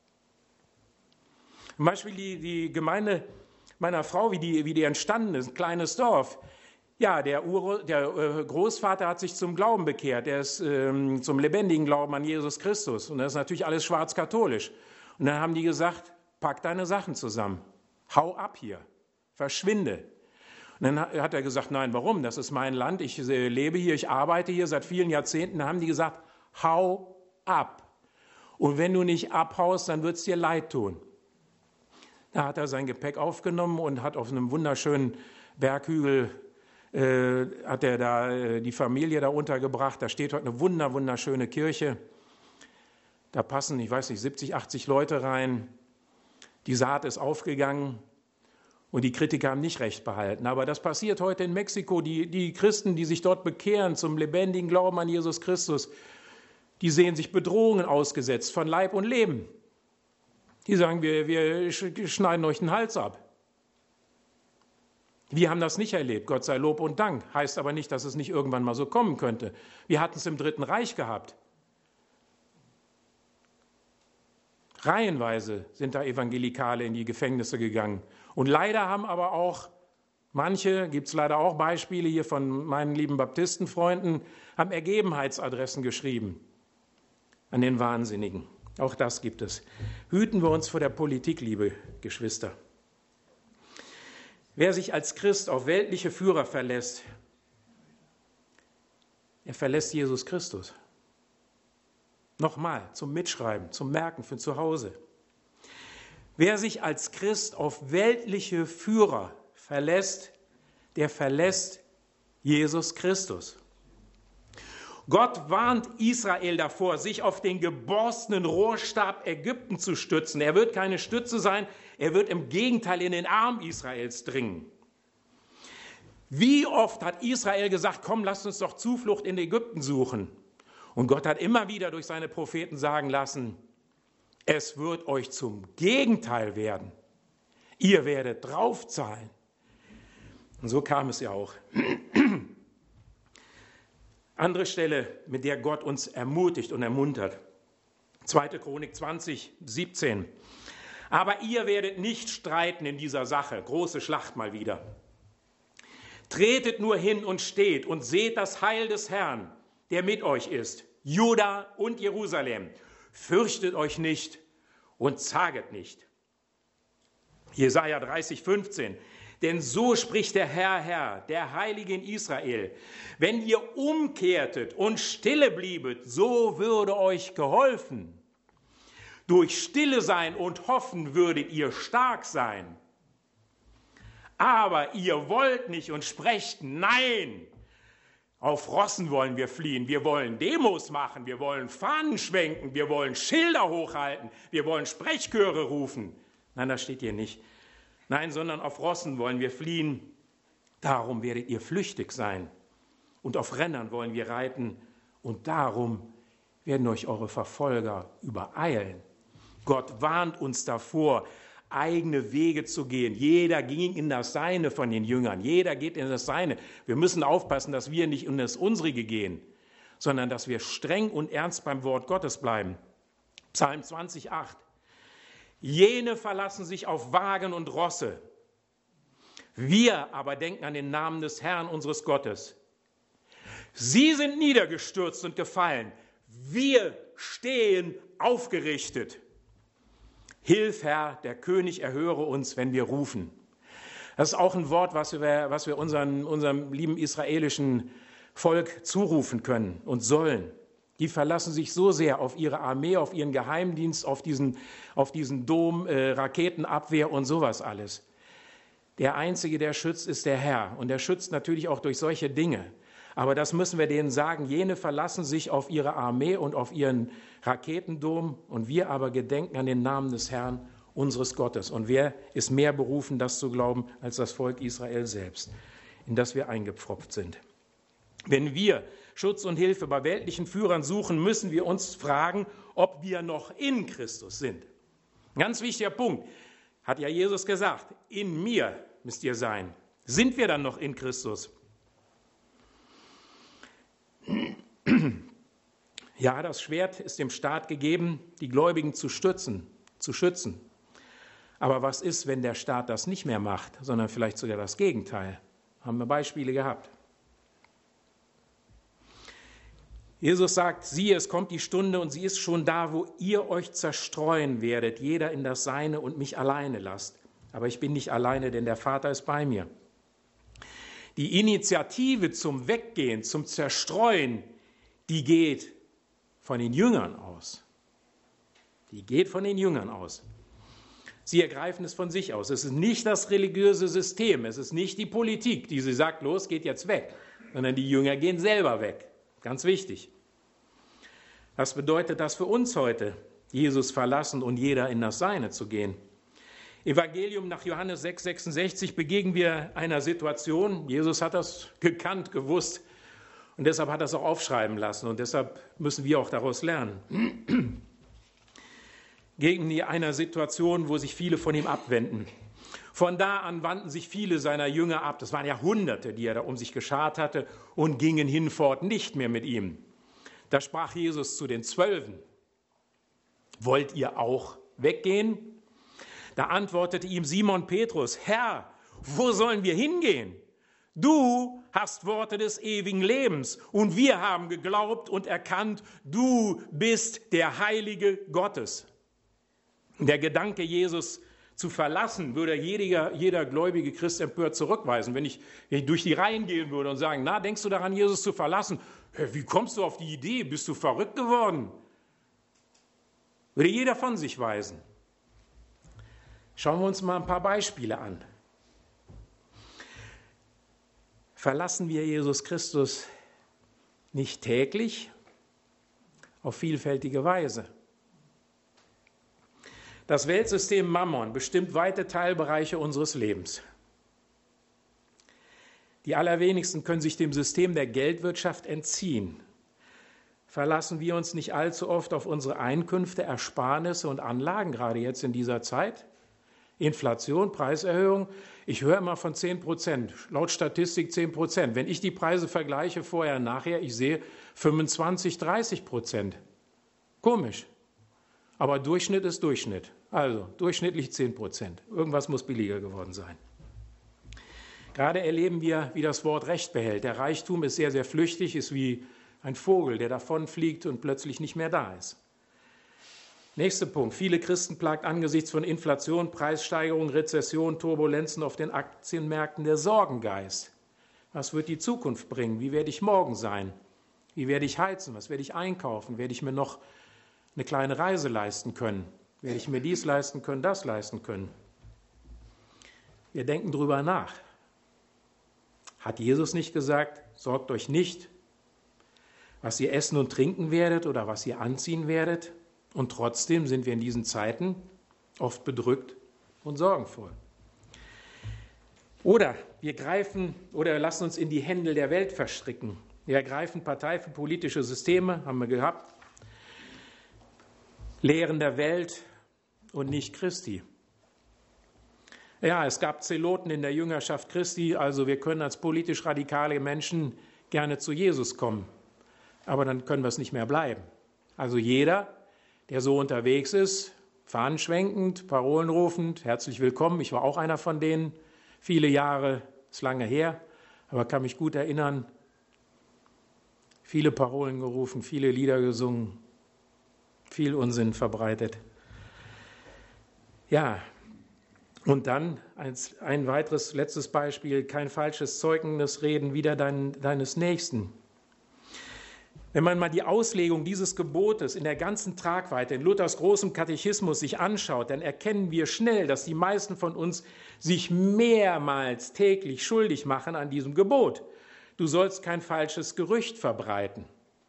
Zum Beispiel die, die Gemeinde meiner Frau, wie die, wie die entstanden ist, ein kleines Dorf. Ja, der, Ur, der äh, Großvater hat sich zum Glauben bekehrt, er ist ähm, zum lebendigen Glauben an Jesus Christus. Und das ist natürlich alles schwarz-katholisch. Und dann haben die gesagt, pack deine Sachen zusammen, hau ab hier, verschwinde. Und dann hat er gesagt, nein, warum? Das ist mein Land, ich lebe hier, ich arbeite hier seit vielen Jahrzehnten. Da haben die gesagt, hau ab. Und wenn du nicht abhaust, dann wird es dir leid tun. Da hat er sein Gepäck aufgenommen und hat auf einem wunderschönen Berghügel, äh, hat er da äh, die Familie da untergebracht. Da steht heute eine wunder, wunderschöne Kirche. Da passen, ich weiß nicht, siebzig, achtzig Leute rein. Die Saat ist aufgegangen. Und die Kritiker haben nicht recht behalten. Aber das passiert heute in Mexiko. Die, die Christen, die sich dort bekehren zum lebendigen Glauben an Jesus Christus, die sehen sich Bedrohungen ausgesetzt von Leib und Leben. Die sagen, wir, wir schneiden euch den Hals ab. Wir haben das nicht erlebt, Gott sei Lob und Dank. Heißt aber nicht, dass es nicht irgendwann mal so kommen könnte. Wir hatten es im Dritten Reich gehabt. Reihenweise sind da Evangelikale in die Gefängnisse gegangen. Und leider haben aber auch manche, gibt es leider auch Beispiele hier von meinen lieben Baptistenfreunden, haben Ergebenheitsadressen geschrieben an den Wahnsinnigen. Auch das gibt es. Hüten wir uns vor der Politik, liebe Geschwister. Wer sich als Christ auf weltliche Führer verlässt, er verlässt Jesus Christus. Nochmal, zum Mitschreiben, zum Merken für zu Hause. Wer sich als Christ auf weltliche Führer verlässt, der verlässt Jesus Christus. Gott warnt Israel davor, sich auf den geborstenen Rohrstab Ägypten zu stützen. Er wird keine Stütze sein, er wird im Gegenteil in den Arm Israels dringen. Wie oft hat Israel gesagt, komm, lasst uns doch Zuflucht in Ägypten suchen. Und Gott hat immer wieder durch seine Propheten sagen lassen, es wird euch zum Gegenteil werden. Ihr werdet draufzahlen. Und so kam es ja auch. Andere Stelle, mit der Gott uns ermutigt und ermuntert. zweite Chronik zwanzig, siebzehn. Aber ihr werdet nicht streiten in dieser Sache. Große Schlacht mal wieder. Tretet nur hin und steht und seht das Heil des Herrn, der mit euch ist, Juda und Jerusalem. Fürchtet euch nicht und zaget nicht. Jesaja dreißig, fünfzehn. Denn so spricht der Herr, Herr, der Heilige in Israel. Wenn ihr umkehrtet und stille bliebet, so würde euch geholfen. Durch Stille sein und hoffen würdet ihr stark sein. Aber ihr wollt nicht und sprecht, nein, auf Rossen wollen wir fliehen, wir wollen Demos machen, wir wollen Fahnen schwenken, wir wollen Schilder hochhalten, wir wollen Sprechchöre rufen. Nein, das steht hier nicht. Nein, sondern auf Rossen wollen wir fliehen, darum werdet ihr flüchtig sein. Und auf Rennern wollen wir reiten und darum werden euch eure Verfolger übereilen. Gott warnt uns davor, eigene Wege zu gehen. Jeder ging in das Seine von den Jüngern. Jeder geht in das Seine. Wir müssen aufpassen, dass wir nicht in das Unsrige gehen, sondern dass wir streng und ernst beim Wort Gottes bleiben. Psalm zwanzig, acht. Jene verlassen sich auf Wagen und Rosse. Wir aber denken an den Namen des Herrn, unseres Gottes. Sie sind niedergestürzt und gefallen. Wir stehen aufgerichtet. Hilf, Herr, der König erhöre uns, wenn wir rufen. Das ist auch ein Wort, was wir, was wir unseren, unserem lieben israelischen Volk zurufen können und sollen. Die verlassen sich so sehr auf ihre Armee, auf ihren Geheimdienst, auf diesen, auf diesen Dom, äh, Raketenabwehr und sowas alles. Der Einzige, der schützt, ist der Herr. Und der schützt natürlich auch durch solche Dinge. Aber das müssen wir denen sagen. Jene verlassen sich auf ihre Armee und auf ihren Raketendom. Und wir aber gedenken an den Namen des Herrn, unseres Gottes. Und wer ist mehr berufen, das zu glauben, als das Volk Israel selbst, in das wir eingepfropft sind? Wenn wir Schutz und Hilfe bei weltlichen Führern suchen, müssen wir uns fragen, ob wir noch in Christus sind. Ein ganz wichtiger Punkt, hat ja Jesus gesagt, in mir müsst ihr sein. Sind wir dann noch in Christus? Ja, das Schwert ist dem Staat gegeben, die Gläubigen zu stützen, zu schützen. Aber was ist, wenn der Staat das nicht mehr macht, sondern vielleicht sogar das Gegenteil? Haben wir Beispiele gehabt. Jesus sagt, siehe, es kommt die Stunde und sie ist schon da, wo ihr euch zerstreuen werdet, jeder in das Seine und mich alleine lasst. Aber ich bin nicht alleine, denn der Vater ist bei mir. Die Initiative zum Weggehen, zum Zerstreuen, die geht von den Jüngern aus. Die geht von den Jüngern aus. Sie ergreifen es von sich aus. Es ist nicht das religiöse System, es ist nicht die Politik, die sie sagt, los, geht jetzt weg, sondern die Jünger gehen selber weg. Ganz wichtig. Was bedeutet das für uns heute, Jesus verlassen und jeder in das Seine zu gehen? Evangelium nach Johannes sechs, sechsundsechzig begegnen wir einer Situation, Jesus hat das gekannt, gewusst und deshalb hat er es auch aufschreiben lassen und deshalb müssen wir auch daraus lernen. Gegen einer Situation, wo sich viele von ihm abwenden. Von da an wandten sich viele seiner Jünger ab, das waren ja Hunderte, die er da um sich geschart hatte, und gingen hinfort nicht mehr mit ihm. Da sprach Jesus zu den Zwölfen, wollt ihr auch weggehen? Da antwortete ihm Simon Petrus, Herr, wo sollen wir hingehen? Du hast Worte des ewigen Lebens und wir haben geglaubt und erkannt, du bist der Heilige Gottes. Der Gedanke, Jesus zu verlassen, würde jeder, jeder gläubige Christ empört zurückweisen. Wenn ich, wenn ich durch die Reihen gehen würde und sagen, na, denkst du daran, Jesus zu verlassen? Wie kommst du auf die Idee? Bist du verrückt geworden? Würde jeder von sich weisen. Schauen wir uns mal ein paar Beispiele an. verlassen wir Jesus Christus nicht täglich auf vielfältige Weise. Das Weltsystem Mammon bestimmt weite Teilbereiche unseres Lebens. Die allerwenigsten können sich dem System der Geldwirtschaft entziehen. Verlassen wir uns nicht allzu oft auf unsere Einkünfte, Ersparnisse und Anlagen, gerade jetzt in dieser Zeit? Inflation, Preiserhöhung, ich höre immer von zehn Prozent, laut Statistik zehn Prozent. Wenn ich die Preise vergleiche, vorher, nachher, ich sehe fünfundzwanzig, dreißig Prozent. Komisch. Aber Durchschnitt ist Durchschnitt. Also durchschnittlich zehn Prozent. Irgendwas muss billiger geworden sein. Gerade erleben wir, wie das Wort Recht behält. Der Reichtum ist sehr, sehr flüchtig, ist wie ein Vogel, der davonfliegt und plötzlich nicht mehr da ist. Nächster Punkt. Viele Christen plagt angesichts von Inflation, Preissteigerung, Rezession, Turbulenzen auf den Aktienmärkten der Sorgengeist. Was wird die Zukunft bringen? Wie werde ich morgen sein? Wie werde ich heizen? Was werde ich einkaufen? Werde ich mir noch eine kleine Reise leisten können? Werde ich mir dies leisten können, das leisten können? Wir denken drüber nach. Hat Jesus nicht gesagt, sorgt euch nicht, was ihr essen und trinken werdet oder was ihr anziehen werdet? Und trotzdem sind wir in diesen Zeiten oft bedrückt und sorgenvoll. Oder wir greifen oder lassen uns in die Händel der Welt verstricken. Wir ergreifen Partei für politische Systeme, haben wir gehabt, Lehren der Welt und nicht Christi. Ja, es gab Zeloten in der Jüngerschaft Christi, also wir können als politisch radikale Menschen gerne zu Jesus kommen, aber dann können wir es nicht mehr bleiben. Also jeder, der so unterwegs ist, fahnenschwenkend, Parolen rufend, herzlich willkommen, ich war auch einer von denen, viele Jahre, ist lange her, aber kann mich gut erinnern, viele Parolen gerufen, viele Lieder gesungen, viel Unsinn verbreitet. Ja, und dann als ein weiteres, letztes Beispiel, kein falsches Zeugnis reden wider dein, deines Nächsten. Wenn man mal die Auslegung dieses Gebotes in der ganzen Tragweite, in Luthers großem Katechismus sich anschaut, dann erkennen wir schnell, dass die meisten von uns sich mehrmals täglich schuldig machen an diesem Gebot. Du sollst kein falsches Gerücht verbreiten.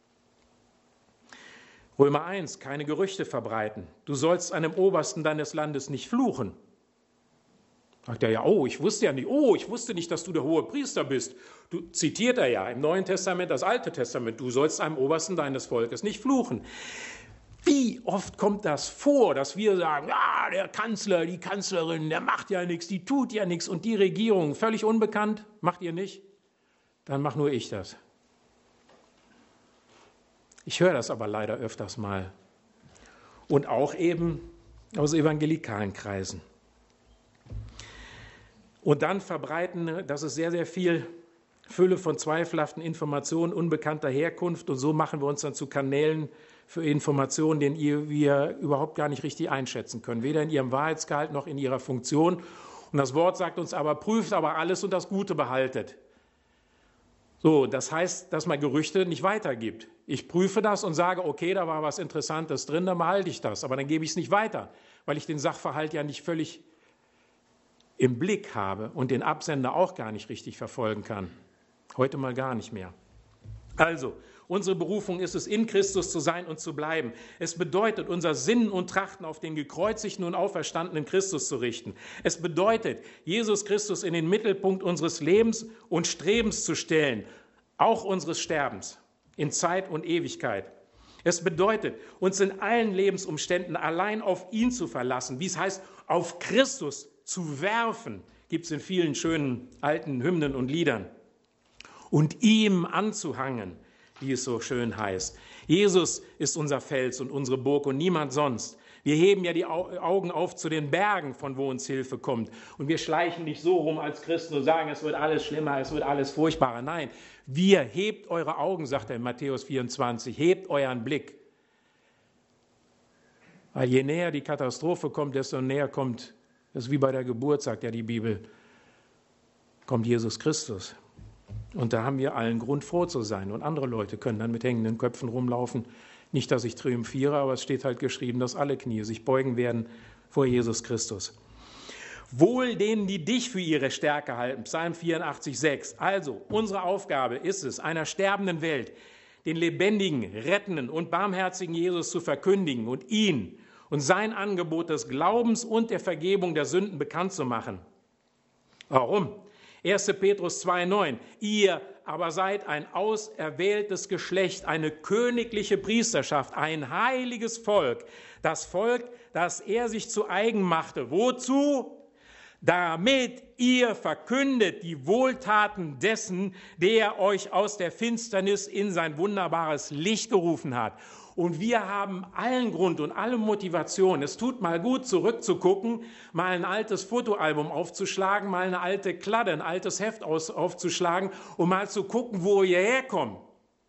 Römer eins, keine Gerüchte verbreiten. Du sollst einem Obersten deines Landes nicht fluchen. Sagt er ja, oh, ich wusste ja nicht, oh, ich wusste nicht, dass du der hohe Priester bist. Du zitiert er ja im Neuen Testament, das Alte Testament, du sollst einem Obersten deines Volkes nicht fluchen. Wie oft kommt das vor, dass wir sagen, ja, der Kanzler, die Kanzlerin, der macht ja nichts, die tut ja nichts und die Regierung, völlig unbekannt, macht ihr nicht? Dann mach nur ich das. Ich höre das aber leider öfters mal. Und auch eben aus evangelikalen Kreisen. Und dann verbreiten, das ist sehr, sehr viel Fülle von zweifelhaften Informationen unbekannter Herkunft. Und so machen wir uns dann zu Kanälen für Informationen, den wir überhaupt gar nicht richtig einschätzen können. Weder in ihrem Wahrheitsgehalt noch in ihrer Funktion. Und das Wort sagt uns aber, prüft aber alles und das Gute behaltet. So, das heißt, dass man Gerüchte nicht weitergibt. Ich prüfe das und sage, okay, da war was Interessantes drin, dann behalte ich das. Aber dann gebe ich es nicht weiter, weil ich den Sachverhalt ja nicht völlig im Blick habe und den Absender auch gar nicht richtig verfolgen kann. Heute mal gar nicht mehr. Also, unsere Berufung ist es, in Christus zu sein und zu bleiben. Es bedeutet, unser Sinnen und Trachten auf den gekreuzigten und auferstandenen Christus zu richten. Es bedeutet, Jesus Christus in den Mittelpunkt unseres Lebens und Strebens zu stellen, auch unseres Sterbens, in Zeit und Ewigkeit. Es bedeutet, uns in allen Lebensumständen allein auf ihn zu verlassen, wie es heißt, auf Christus zu werfen, gibt es in vielen schönen alten Hymnen und Liedern. Und ihm anzuhangen, wie es so schön heißt. Jesus ist unser Fels und unsere Burg und niemand sonst. Wir heben ja die Augen auf zu den Bergen, von wo uns Hilfe kommt. Und wir schleichen nicht so rum als Christen und sagen, es wird alles schlimmer, es wird alles furchtbarer. Nein, wir, hebt eure Augen, sagt er in Matthäus vierundzwanzig, hebt euren Blick. Weil je näher die Katastrophe kommt, desto näher kommt, das ist wie bei der Geburt, sagt ja die Bibel, kommt Jesus Christus. Und da haben wir allen Grund, froh zu sein. Und andere Leute können dann mit hängenden Köpfen rumlaufen. Nicht, dass ich triumphiere, aber es steht halt geschrieben, dass alle Knie sich beugen werden vor Jesus Christus. Wohl denen, die dich für ihre Stärke halten. Psalm vierundachtzig, sechs. Also, unsere Aufgabe ist es, einer sterbenden Welt den lebendigen, rettenden und barmherzigen Jesus zu verkündigen und ihn und sein Angebot des Glaubens und der Vergebung der Sünden bekannt zu machen. Warum? erster Petrus zwei, neun. Ihr aber seid ein auserwähltes Geschlecht, eine königliche Priesterschaft, ein heiliges Volk, das Volk, das er sich zu eigen machte. Wozu? Damit ihr verkündet die Wohltaten dessen, der euch aus der Finsternis in sein wunderbares Licht gerufen hat. Und wir haben allen Grund und alle Motivation. Es tut mal gut, zurückzugucken, mal ein altes Fotoalbum aufzuschlagen, mal eine alte Kladde, ein altes Heft aus, aufzuschlagen und mal zu gucken, wo wir herkommen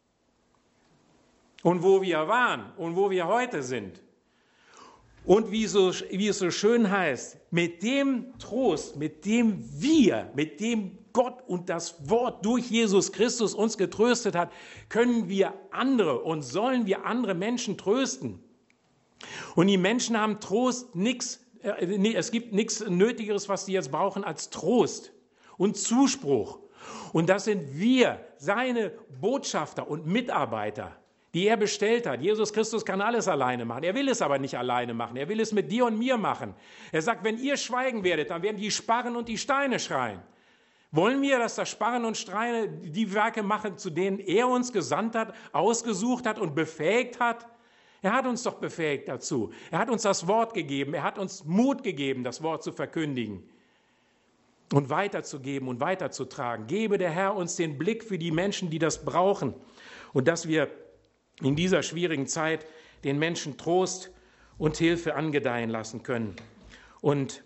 und wo wir waren und wo wir heute sind. Und wie, so, wie es so schön heißt, mit dem Trost, mit dem wir, mit dem Gott und das Wort durch Jesus Christus uns getröstet hat, können wir andere und sollen wir andere Menschen trösten. Und die Menschen haben Trost, nix, äh, es gibt nichts Nötigeres, was die jetzt brauchen, als Trost und Zuspruch. Und das sind wir, seine Botschafter und Mitarbeiter, die er bestellt hat. Jesus Christus kann alles alleine machen. Er will es aber nicht alleine machen. Er will es mit dir und mir machen. Er sagt, wenn ihr schweigen werdet, dann werden die Sparren und die Steine schreien. Wollen wir, dass das Sparren und Steine die Werke machen, zu denen er uns gesandt hat, ausgesucht hat und befähigt hat? Er hat uns doch befähigt dazu. Er hat uns das Wort gegeben. Er hat uns Mut gegeben, das Wort zu verkündigen und weiterzugeben und weiterzutragen. Gebe der Herr uns den Blick für die Menschen, die das brauchen, und dass wir in dieser schwierigen Zeit den Menschen Trost und Hilfe angedeihen lassen können. Und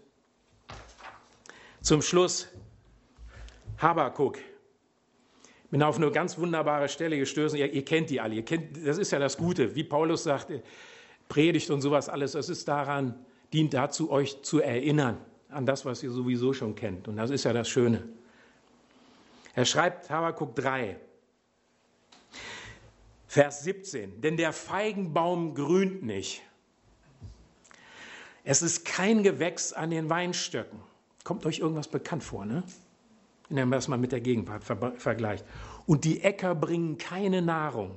zum Schluss Habakuk. Ich bin auf eine ganz wunderbare Stelle gestoßen. Ihr, ihr kennt die alle. Ihr kennt, das ist ja das Gute. Wie Paulus sagt, Predigt und sowas alles, das ist daran, dient dazu, euch zu erinnern an das, was ihr sowieso schon kennt. Und das ist ja das Schöne. Er schreibt Habakuk drei. Vers siebzehn, denn der Feigenbaum grünt nicht. Es ist kein Gewächs an den Weinstöcken. Kommt euch irgendwas bekannt vor, ne? Wenn man das mal mit der Gegenwart ver- vergleicht. Und die Äcker bringen keine Nahrung.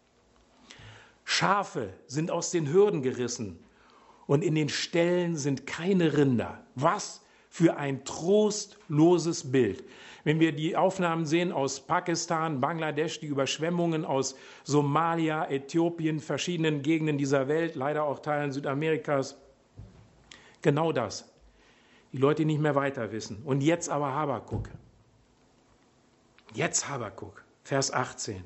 Schafe sind aus den Hürden gerissen und in den Ställen sind keine Rinder. Was für ein trostloses Bild. Wenn wir die Aufnahmen sehen aus Pakistan, Bangladesch, die Überschwemmungen aus Somalia, Äthiopien, verschiedenen Gegenden dieser Welt, leider auch Teilen Südamerikas, genau das. Die Leute, die nicht mehr weiter wissen. Und jetzt aber Habakuk. Jetzt Habakuk, Vers achtzehn.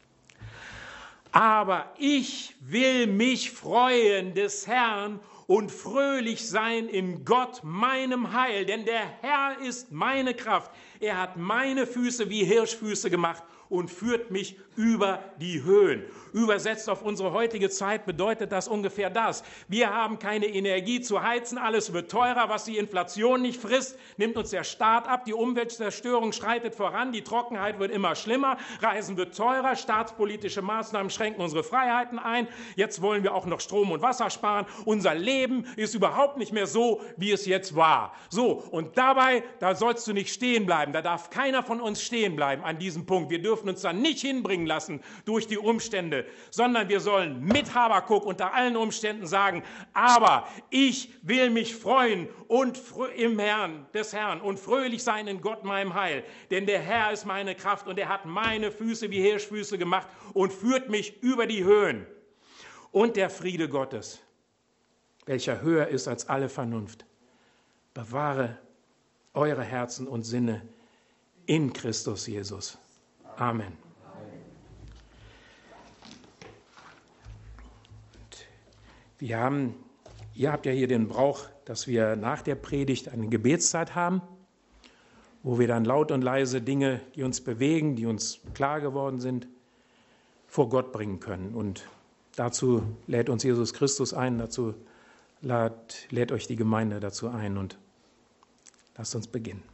Aber ich will mich freuen des Herrn und fröhlich sein in Gott, meinem Heil, denn der Herr ist meine Kraft. Er hat meine Füße wie Hirschfüße gemacht und führt mich über die Höhen. Übersetzt auf unsere heutige Zeit bedeutet das ungefähr das. Wir haben keine Energie zu heizen, alles wird teurer, was die Inflation nicht frisst, nimmt uns der Staat ab, die Umweltzerstörung schreitet voran, die Trockenheit wird immer schlimmer, Reisen wird teurer, staatspolitische Maßnahmen schränken unsere Freiheiten ein, jetzt wollen wir auch noch Strom und Wasser sparen, unser Leben ist überhaupt nicht mehr so, wie es jetzt war. So, und dabei, da sollst du nicht stehen bleiben, da darf keiner von uns stehen bleiben an diesem Punkt. Wir dürfen uns da nicht hinbringen lassen durch die Umstände, sondern wir sollen mit Habakuk unter allen Umständen sagen, aber ich will mich freuen und im Herrn, des Herrn und fröhlich sein in Gott meinem Heil, denn der Herr ist meine Kraft und er hat meine Füße wie Hirschfüße gemacht und führt mich über die Höhen. Und der Friede Gottes, welcher höher ist als alle Vernunft, bewahre eure Herzen und Sinne in Christus Jesus. Amen. Wir haben, ihr habt ja hier den Brauch, dass wir nach der Predigt eine Gebetszeit haben, wo wir dann laut und leise Dinge, die uns bewegen, die uns klar geworden sind, vor Gott bringen können. Und dazu lädt uns Jesus Christus ein, dazu lädt, lädt euch die Gemeinde dazu ein. Und lasst uns beginnen.